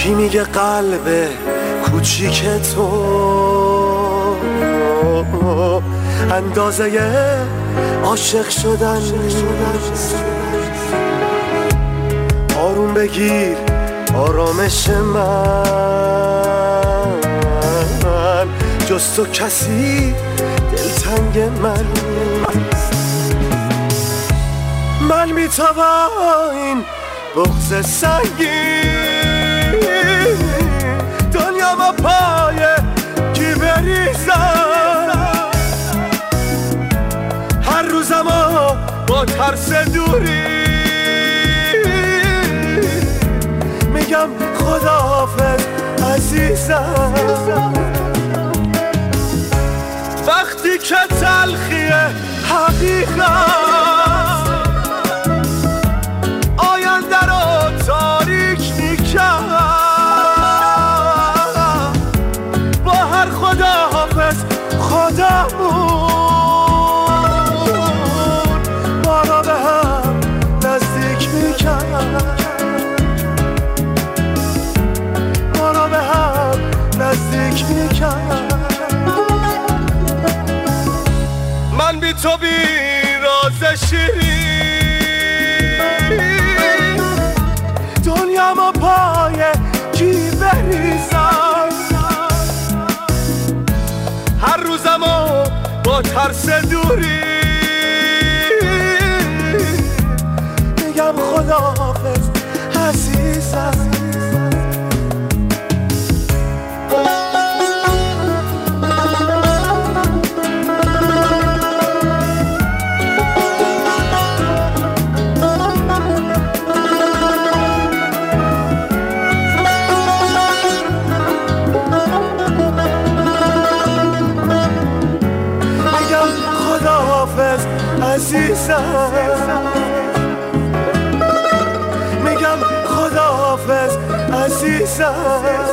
کی میگه قلب کوچیک تو اندازه عاشق شدن نیست. آروم بگیر آرامش من، جز تو کسی دلتنگ من نیست. من بی تو با این بغض سنگین دنیا با پای کی بریزم، هر روزم با ترس دوری میگم خداحافظ عزیزم. وقتی که تلخی حقیقت آینده رو تاریک میکرد، با هر خداحافظ خدامون ما را به هم نزدیک میکرد، ما را به هم نزدیک میکرد. من بی تو بی راز شیرین دنیا ما پای کی بریزم، هر روزمو با ترس دوری میگم خداحافظ عزیزم. عزیزم میگم خداحافظ عزیزم.